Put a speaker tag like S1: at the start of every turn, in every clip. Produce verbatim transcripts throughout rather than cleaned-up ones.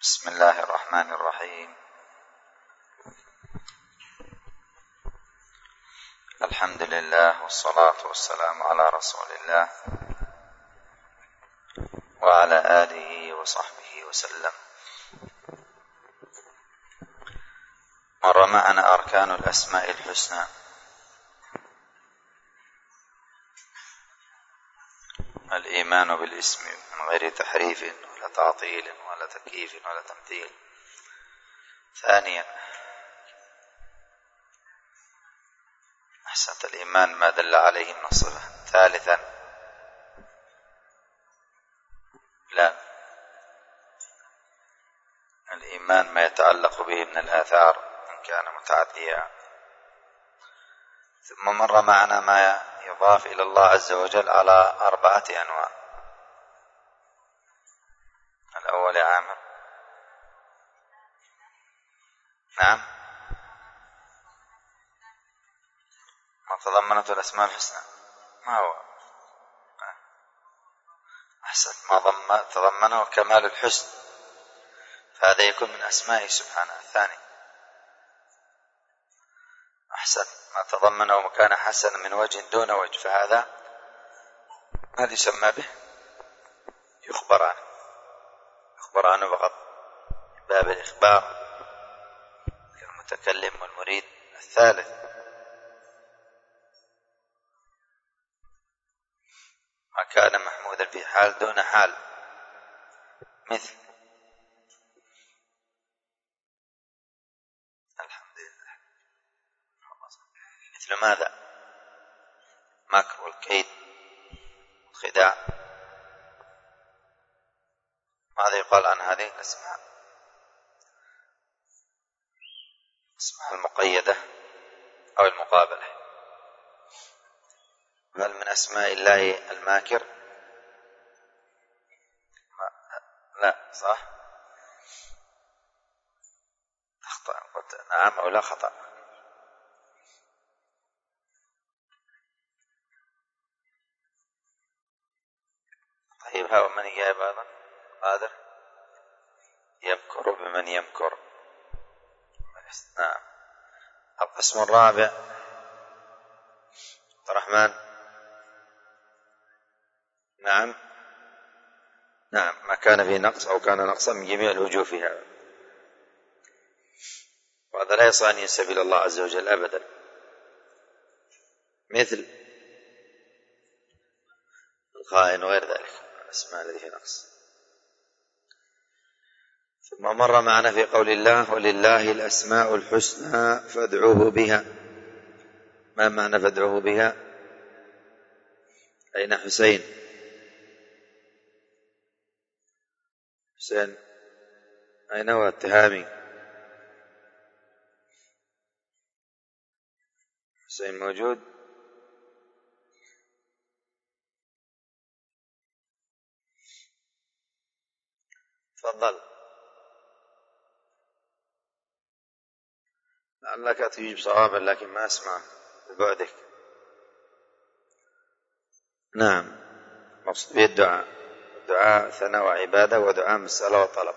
S1: بسم الله الرحمن الرحيم. الحمد لله والصلاة والسلام على رسول الله وعلى آله وصحبه وسلم. مر معنا أركان الأسماء الحسنى. الإيمان بالاسم من غير تحريف ولا تعطيل ولا تكييف ولا تمثيل. ثانيا، أحسنت، الإيمان ما دل عليه النص. ثالثا، لا، الإيمان ما يتعلق به من الآثار إن كان متعديا. ثم مر معنا ما يضاف إلى الله عز وجل على أربعة أنواع. الأول يا عامر. نعم، ما تضمنته الأسماء الحسنى. ما هو؟ أحسن، ما تضمنه كمال الحسن، فهذا يكون من أسمائه سبحانه. الثاني، أحسن، ما تضمنه مكان حسن من وجه دون وجه، فهذا هذا يسمى به يخبر عنه، يخبر عنه فقط باب الإخبار كالمتكلم والمريد. الثالث، ما كان محمودا في حال دون حال، مثل الحمد لله، مثل ماذا؟ مكر والكيد والخداع. ماذا يقال عن هذه الأسماء؟ اسمها المقيدة أو المقابلة. هل من أسماء الله الماكر؟ لا، صح؟ أخطأ، قلت نعم أو لا خطأ. طيب، ها من يجاب أيضا؟ قادر يمكر بمن يمكر. نعم. القسم الرابع عبد الرحمن. نعم نعم ما كان فيه نقص أو كان نقصا من جميع الوجوه فيها، وهذا لا يصح أن ينسب إلى الله عز وجل أبدا، مثل الخائن وغير ذلك الأسماء التي فيها نقص. ثم مر معنا في قول الله: ولله الأسماء الحسنى فادعوه بها. ما معنى فادعوه بها؟ أين حسين؟ حسين أين هو؟ التهامي حسين موجود؟ تفضل، لعلك تجيب صوابا لكن ما أسمع ببعدك. نعم، مقصود به الدعاء، دعاء ثناء وعبادة، ودعاء مسألة وطلب.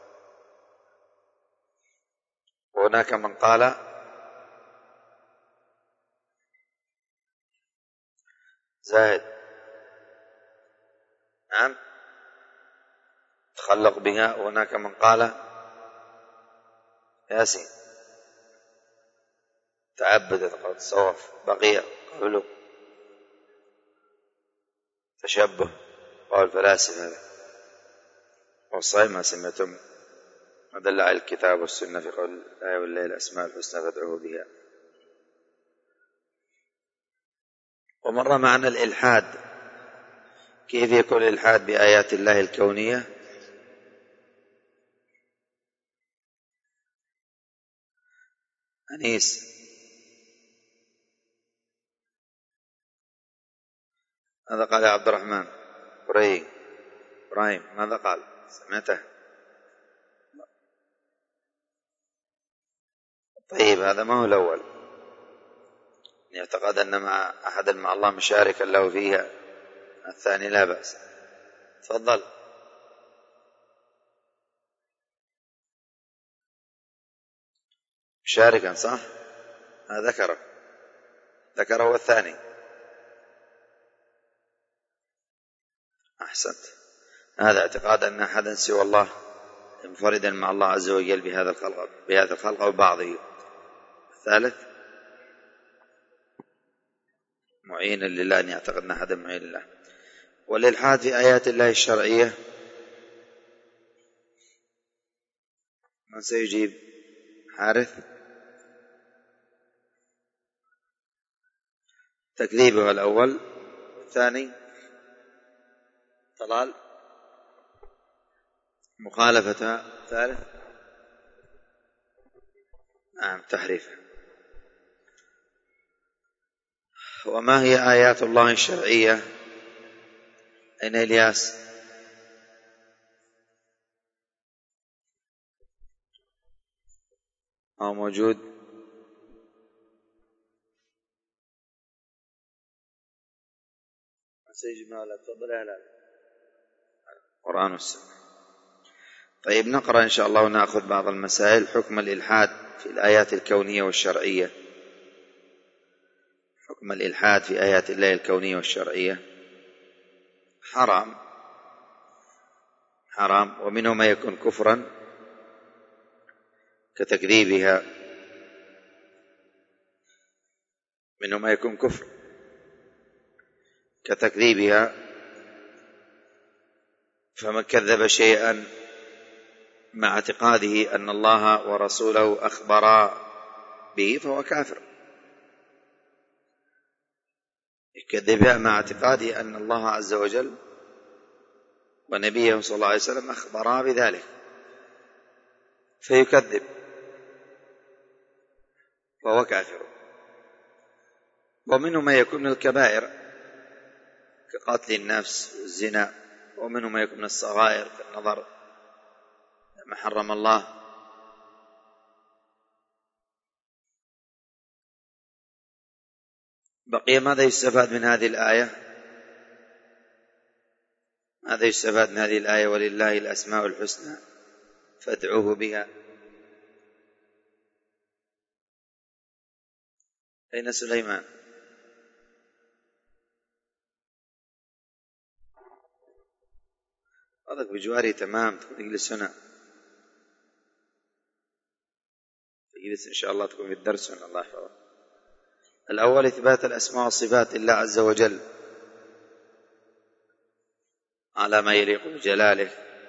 S1: وهناك من قال زاهد، نعم، تخلق بها. وهناك من قال ياسين تعبدت، قول تصوف. بقية قوله تشبه، قول فلاسفة. والصحيح ما سمعتم ما دل على الكتاب والسنة في قول الآية والله الأسماء الحسنى فادعوه بها. ومر معنا الإلحاد. كيف يكون الإلحاد بآيات الله الكونية؟ أنيس، ماذا قال يا عبد الرحمن؟ إبراهيم إبراهيم ماذا قال؟ سمعته؟ طيب، هذا ما هو الأول، يعتقد أن مع أحد مع الله مشاركا له فيها. الثاني لا بأس. تفضل. مشاركا صح؟ هذا ذكره ذكره هو الثاني. أحسنت. هذا اعتقاد أن أحدا سوى الله منفردا مع الله عز وجل بهذا الخلق بهذا الخلق أو بعضه. الثالث معينا لله، أن يعتقد أن أحدا معين لله. والإلحاد في آيات الله الشرعية، من سيجيب؟ حارث. تكذيبه الأول، الثاني طلال، مخالفتها، الثالث نعم تحريفها. وما هي آيات الله الشرعية؟ أين إلياس؟ أو موجود؟ سيجي مالا تفضل يا هلال. القرآن والسنة. طيب نقرأ إن شاء الله ونأخذ بعض المسائل. حكم الإلحاد في الآيات الكونية والشرعية. حكم الإلحاد في آيات الله الكونية والشرعية حرام حرام ومنه ما يكون كفرا كتكذيبها، منه ما يكون كفر كتكذيبها، فمن كذب شيئا مع اعتقاده أن الله ورسوله أخبرا به فهو كافر. يكذبها مع اعتقاده أن الله عز وجل ونبيه صلى الله عليه وسلم أخبرا بذلك فيكذب فهو كافر. ومنه ما يكون من الكبائر كقتل النفس والزنا، ومنه ما يكون من الصغائر كالنظر ما حرم الله. بقي ماذا يستفاد من هذه الآية؟ ماذا يستفاد من هذه الآية؟ ولله الأسماء الحسنى فادعوه بها. أين سليمان؟ هذاك بجواري تمام، تجلس هنا، تجلس إن شاء الله تكون في الدرس هنا. الله يحفظك. الأول إثبات الأسماء والصفات لله عز وجل على ما يليق بجلاله.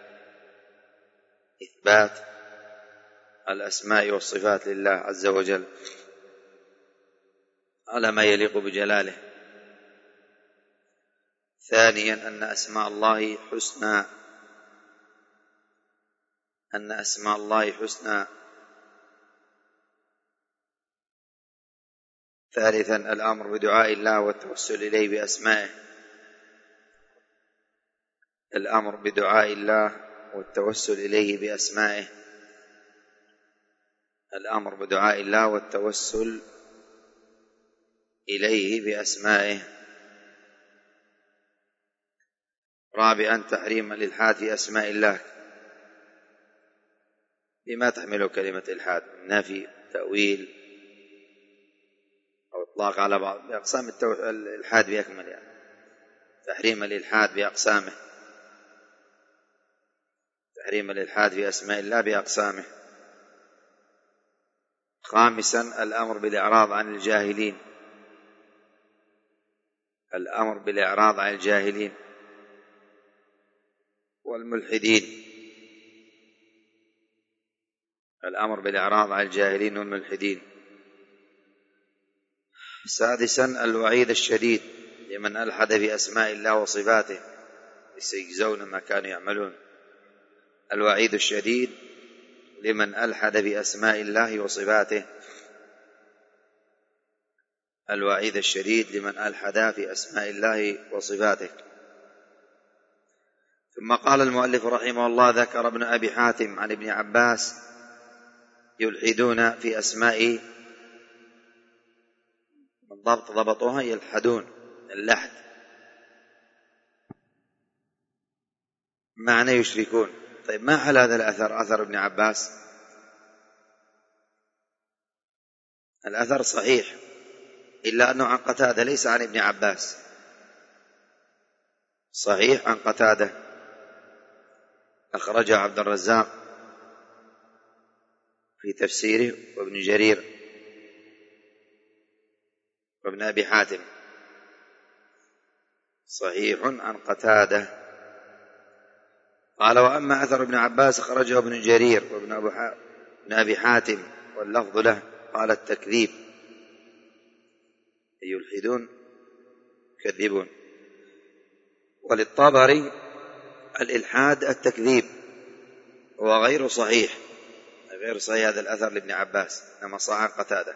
S1: إثبات الأسماء والصفات لله عز وجل على ما يليق بجلاله. ثانيا أن أسماء الله حسنى أن أسماء الله حسنى. ثالثا الأمر بدعاء الله والتوسل إليه بأسمائه. الأمر بدعاء الله والتوسل إليه بأسمائه. الأمر بدعاء الله والتوسل إليه بأسمائه. رابعا تحريم الإلحاد في أسماء الله. بما تحمل كلمة إلحاد؟ نفي، تأويل، أو إطلاق على بعض بأقسام الإلحاد بأكمل. يعني تحريم الإلحاد بأقسامه، تحريم الإلحاد في أسماء الله بأقسامه. خامسا الأمر بالإعراض عن الجاهلين. الأمر بالإعراض عن الجاهلين والملحدين. الأمر بالإعراض عن الجاهلين والملحدين. سادسا الوعيد الشديد لمن ألحد في أسماء الله وصفاته سيجزون ما كانوا يعملون. الوعيد الشديد لمن ألحد في أسماء الله وصفاته. الوعيد الشديد لمن ألحد في أسماء الله وصفاته. ثم قال المؤلف رحمه الله: ذكر ابن أبي حاتم عن ابن عباس يلحدون في أسماء، بالضبط ضبطوها يلحدون، اللحد معنى يشركون. طيب ما حل هذا الأثر، أثر ابن عباس؟ الأثر صحيح، إلا أنه عن قتادة ليس عن ابن عباس. صحيح عن قتادة، أخرجه عبد الرزاق في تفسيره وابن جرير وابن أبي حاتم. صحيح عن قتادة. قال: وأما أثر ابن عباس أخرجه ابن جرير وابن أبي حاتم واللفظ له، قال: التكذيب، يلحدون يكذبون. وللطبري: الإلحاد التكذيب، هو غير صحيح، غير صحيح هذا الأثر لابن عباس، إنما صح عن قتادة.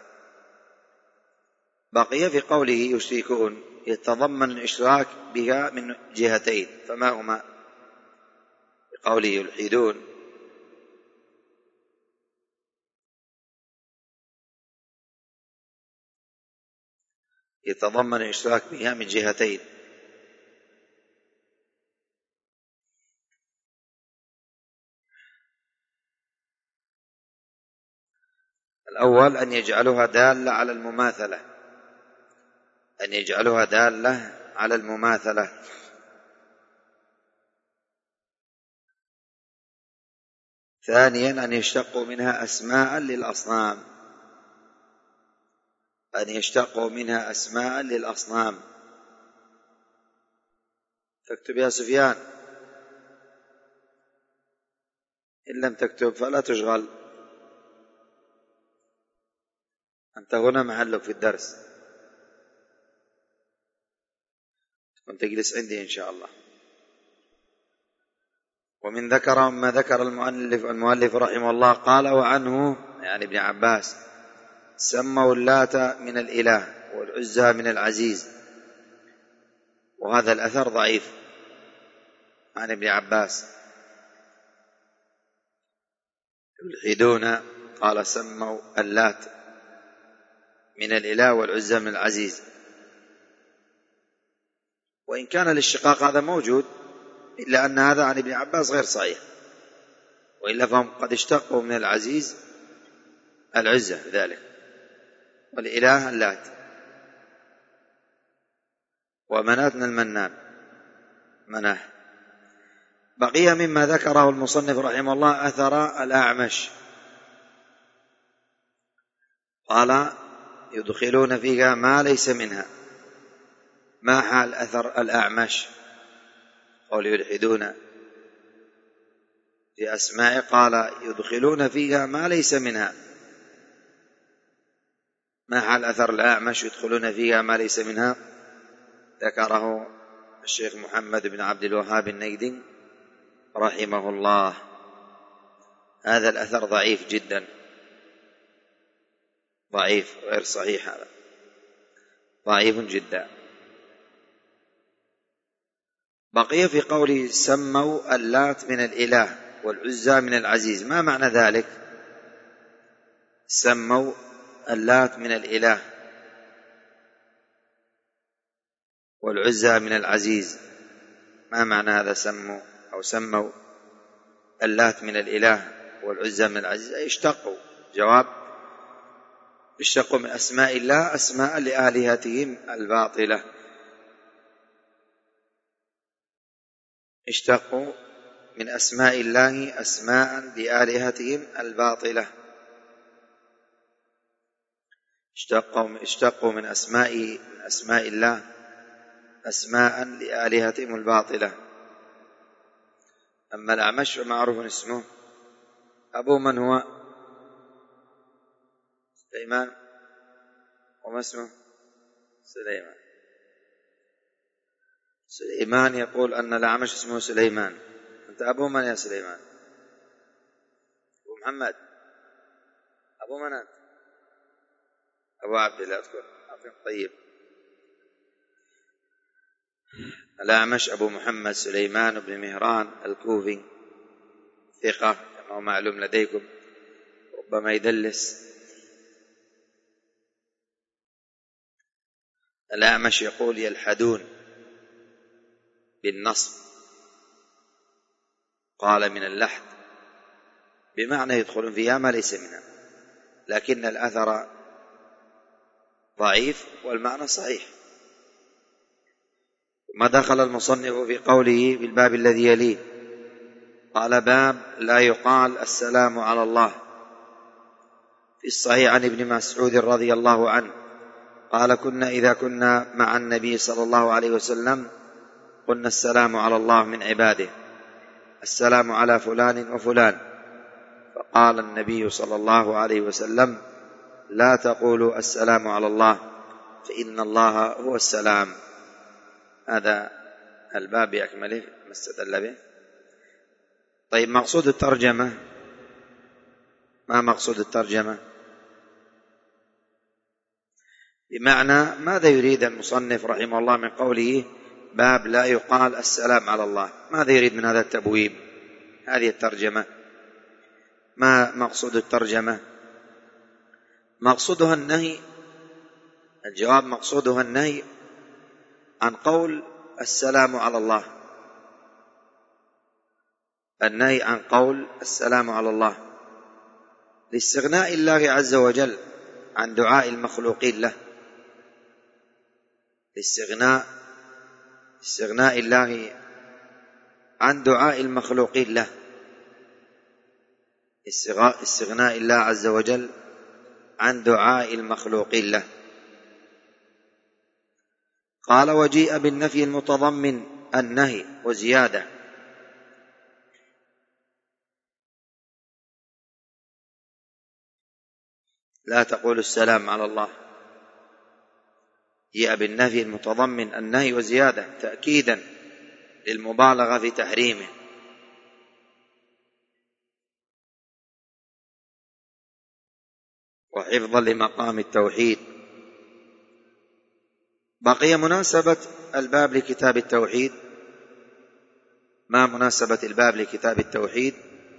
S1: بقي في قوله يشركون يتضمن الإشراك بها من جهتين، فما هما؟ بقوله يلحدون يتضمن الإشراك بها من جهتين: الأول أن يجعلها دالة على المماثلة، أن يجعلها دالة على المماثلة. ثانيا أن يشتقوا منها أسماء للأصنام، أن يشتقوا منها أسماء للأصنام. تكتب يا سفيان، إن لم تكتب فلا تشغل، أنت هنا محلك في الدرس، كنت تجلس عندي إن شاء الله. ومن ذكر ما ذكر المؤلف المؤلف رحمه الله قال: وعنه يعني ابن عباس سموا اللات من الإله والعزى من العزيز. وهذا الأثر ضعيف عن ابن عباس. يلحدون قال: سموا اللات من الإله والعزى من العزيز. وإن كان الاشتقاق هذا موجود، إلا أن هذا عن ابن عباس غير صحيح، وإلا فهم قد اشتقوا من العزيز العزة ذلك، والإله اللات، ومنات من المنان مناه. بقي مما ذكره المصنف رحمه الله أثر الأعمش، قال: يدخلون فيها ما ليس منها. ما حال أثر الأعمش؟ قول يلحدون في أسماء، قال: يدخلون فيها ما ليس منها. ما حال أثر الأعمش يدخلون فيها ما ليس منها؟ ذكره الشيخ محمد بن عبد الوهاب النيدي رحمه الله. هذا الأثر ضعيف جدا، ضعيف غير صحيح، هذا ضعيف جدا. بقي في قوله سموا اللات من الإله والعزى من العزيز. ما معنى ذلك؟ سموا اللات من الإله والعزى من العزيز، ما معنى هذا؟ سموا أو سموا اللات من الإله والعزى من العزيز، أي اشتقوا. جواب: اشتقوا من أسماء الله أسماء لآلهتهم الباطلة. اشتقوا من أسماء الله أسماء لآلهتهم الباطلة. اشتقوا اشتقوا من أسماء من أسماء الله أسماء لآلهتهم الباطلة. أما الأعمش فمعروف اسمه. أبو من هو؟ سليمان. وما اسمه؟ سليمان. سليمان يقول أن الأعمش اسمه سليمان. أنت أبو من يا سليمان؟ أبو محمد. أبو من أنت؟ أبو عبد الله. أذكر طيب. الأعمش أبو محمد سليمان بن مهران الكوفي، ثقة كما هو معلوم لديكم، ربما يدلس. الأعمش يقول يلحدون بالنصب، قال من اللحد، بمعنى يدخلون فيها ما ليس منها. لكن الأثر ضعيف والمعنى صحيح. ثم دخل المصنف في قوله في الباب الذي يليه قال: باب لا يقال السلام على الله. في الصحيح عن ابن مسعود رضي الله عنه قال: كنا إذا كنا مع النبي صلى الله عليه وسلم قلنا السلام على الله من عباده، السلام على فلان وفلان. فقال النبي صلى الله عليه وسلم: لا تقولوا السلام على الله فإن الله هو السلام. هذا الباب بأكمله ما استدل به. طيب، مقصود الترجمة، ما مقصود الترجمة؟ بمعنى ماذا يريد المصنف رحمه الله من قوله باب لا يقال السلام على الله؟ ماذا يريد من هذا التبويب؟ هذه الترجمة ما مقصود الترجمة؟ مقصودها النهي. الجواب: مقصودها النهي عن قول السلام على الله، النهي عن قول السلام على الله لاستغناء الله عز وجل عن دعاء المخلوقين له، لاستغناء استغناء الله عن دعاء المخلوقين له، استغناء الله عز وجل عن دعاء المخلوقين له. قال: وجيء بالنفي المتضمن النهي وزيادة. لا تقول السلام على الله، جاء بالنفي المتضمن النهي وزيادة تأكيدا للمبالغة في تحريمه، وحفظا لمقام التوحيد. بقي مناسبة الباب لكتاب التوحيد. ما مناسبة الباب لكتاب التوحيد؟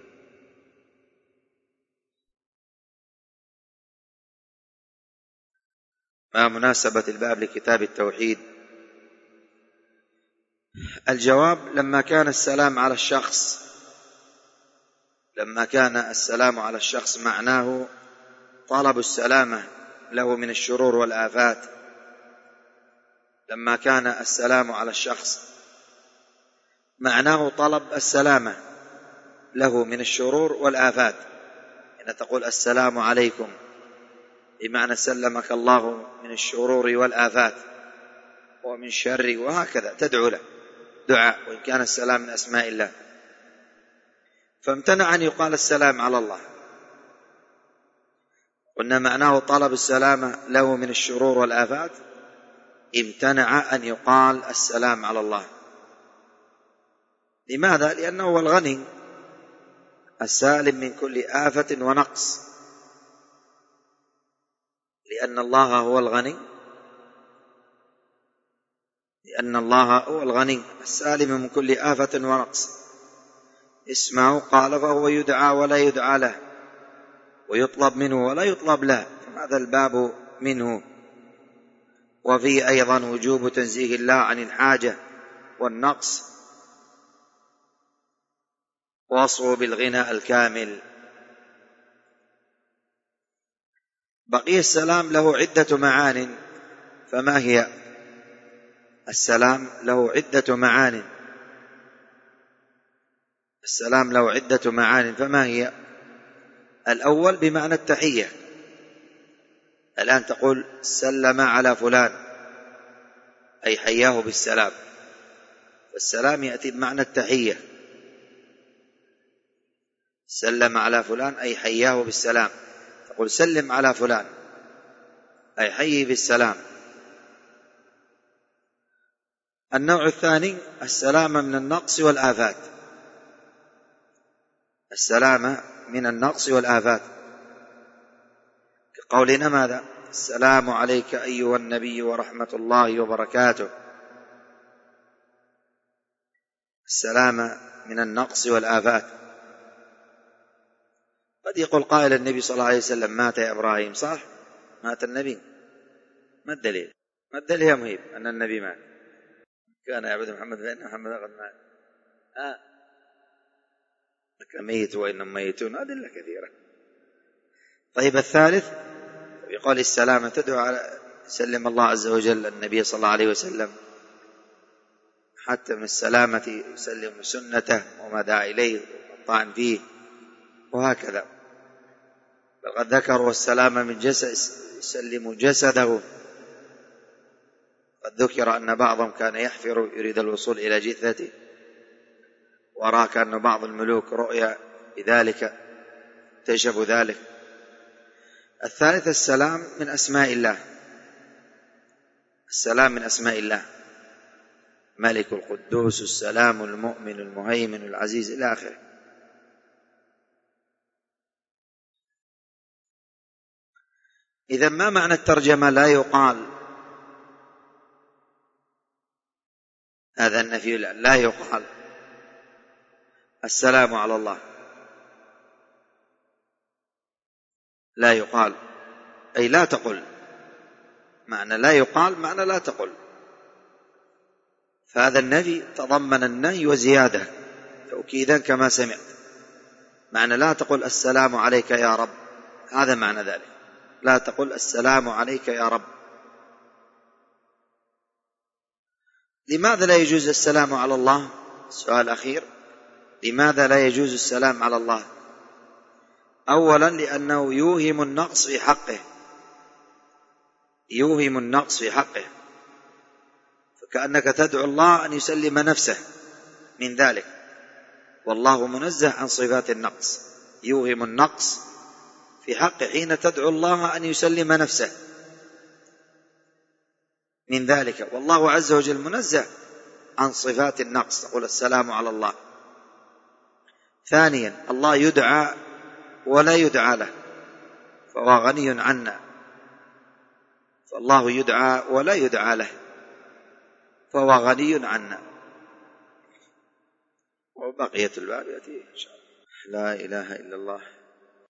S1: ما مناسبة الباب لكتاب التوحيد؟ الجواب: لما كان السلام على الشخص لما كان السلام على الشخص معناه طلب السلامة له من الشرور والآفات، لما كان السلام على الشخص معناه طلب السلامة له من الشرور والآفات، إن تقول السلام عليكم بمعنى سلمك الله من الشرور والآفات ومن شر، وهكذا تدعو له دعاء، وإن كان السلام من أسماء الله. فامتنع أن يقال السلام على الله، قلنا معناه طلب السلامة له من الشرور والآفات، امتنع أن يقال السلام على الله. لماذا؟ لأنه هو الغني السالم من كل آفة ونقص، لأن الله هو الغني لأن الله هو الغني السالم من كل آفة ونقص. اسمه قال: فهو يدعى ولا يدعى له، ويطلب منه ولا يطلب له، هذا الباب منه. وفيه أيضا وجوب تنزيه الله عن الحاجة والنقص، وصفه بالغنى الكامل. بقي السلام له عدة معان، فما هي؟ السلام له عدة معان السلام له عدة معان فما هي؟ الأول بمعنى التحية. الآن تقول سلم على فلان أي حياه بالسلام، والسلام يأتي بمعنى التحية. سلم على فلان أي حياه بالسلام، تقول سلم على فلان أي حيه بالسلام. النوع الثاني السلامة من النقص والآفات، السلامة من النقص والآفات، كقولنا ماذا؟ السلام عليك أيها النبي ورحمة الله وبركاته. السلامة من النقص والآفات. قد يقول قائل النبي صلى الله عليه وسلم مات يا إبراهيم، صح؟ مات النبي، ما الدليل؟ ما الدليل يا مهيب أن النبي مات؟ كان يعبد محمد فإن محمد قد مات. آه. ميت وإنهم ميتون، أدلة كثيرة. طيب، الثالث يقول السلامة تدعو على سلم الله عز وجل النبي صلى الله عليه وسلم حتى من السلامة، يسلم سنته وما دعا إليه والطعن فيه وهكذا. فقد ذكروا السلام من جسد، يسلم جسده. قد ذكر أن بعضهم كان يحفر يريد الوصول إلى جثته، ورأى كأن بعض الملوك رؤيا بذلك اكتشفوا ذلك. الثالث السلام من أسماء الله، السلام من أسماء الله، ملك القدوس السلام المؤمن المهيمن العزيز إلى آخره. إذا ما معنى الترجمة لا يقال؟ هذا النفي، لا يقال السلام على الله، لا يقال أي لا تقل. معنى لا يقال معنى لا تقل، فهذا النفي تضمن النهي وزيادة توكيدا كما سمعت. معنى لا تقل السلام عليك يا رب، هذا معنى ذلك، لا تقل السلام عليك يا رب. لماذا لا يجوز السلام على الله؟ السؤال الأخير، لماذا لا يجوز السلام على الله؟ أولا لأنه يوهم النقص في حقه، يوهم النقص في حقه، فكأنك تدعو الله أن يسلم نفسه من ذلك، والله منزه عن صفات النقص. يوهم النقص في حقه حين تدعو الله أن يسلم نفسه من ذلك، والله عز وجل منزه عن صفات النقص، تقول السلام على الله. ثانيا الله يدعى ولا يدعى له، فهو غني عنا، فالله يدعى ولا يدعى له، فهو غني عنا. وبقية الباب يأتي إن شاء الله. لا إله إلا الله.